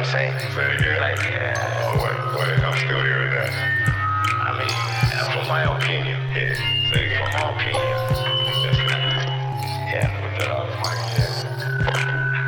I'm saying? Say it again. Like, yeah. Oh, wait, I'm still hearing that. I mean, from my opinion. Yeah, say it From again. my opinion. That's good. Yeah. Put that on the mic, yeah.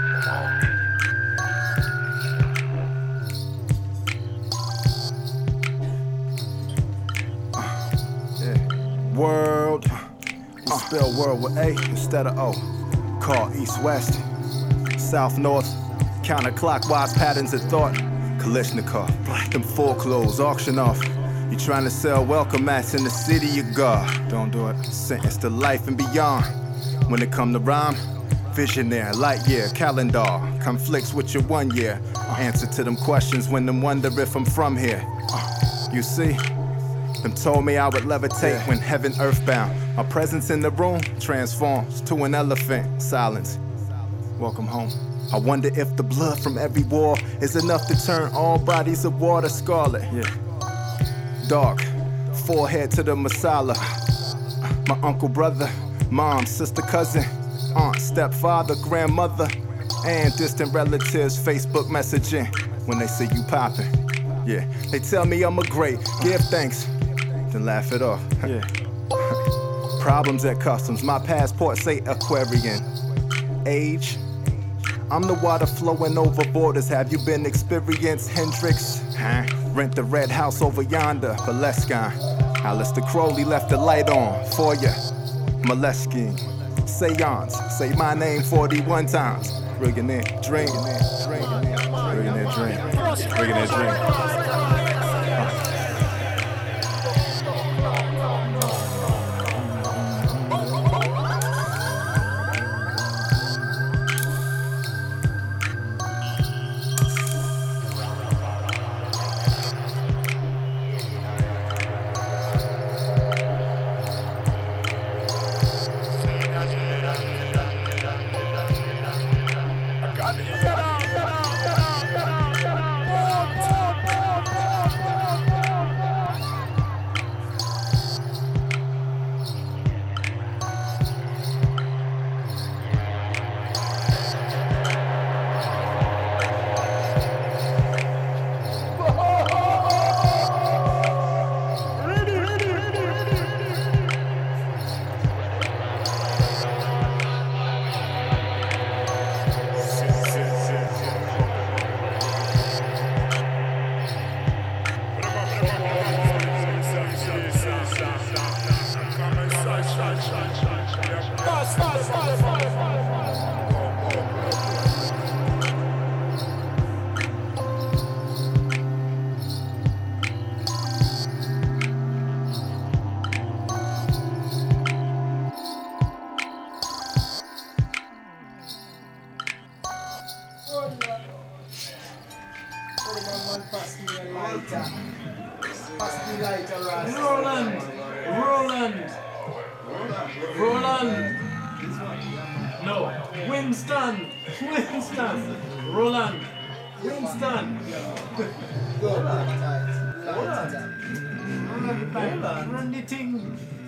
World, we spell world with A instead of O. Call east-west, south-north, counterclockwise patterns of thought. Kalishnikov, them full clothes, auction off. You trying to sell welcome mats in the city of God. Don't do it. Sentence to life and beyond. When it come to rhyme, visionary, light year, calendar. Conflicts with your 1 year. Answer to them questions when them wonder if I'm from here. You see? Them told me I would levitate when heaven earthbound. My presence in the room transforms to an elephant. Silence. Welcome home. I wonder if the blood from every war is enough to turn all bodies of water scarlet. Yeah. Dark. Forehead to the masala. My uncle, brother, mom, sister, cousin, aunt, stepfather, grandmother, and distant relatives Facebook messaging when they see you popping. Yeah. They tell me I'm a great. Give thanks. Then laugh it off. Yeah. Problems at customs. My passport say Aquarian. Age. I'm the water flowing over borders. Have you been experienced, Hendrix? Huh? Rent the red house over yonder, Baleskin. Alistair Crowley left the light on for ya. Moleskine. Seance. Say my name 41 times. Rigging it, drink. Rigging it, drink. Rigging it, drink. Roland. No, Winston. Roland. Winston. Roland. Run the thing.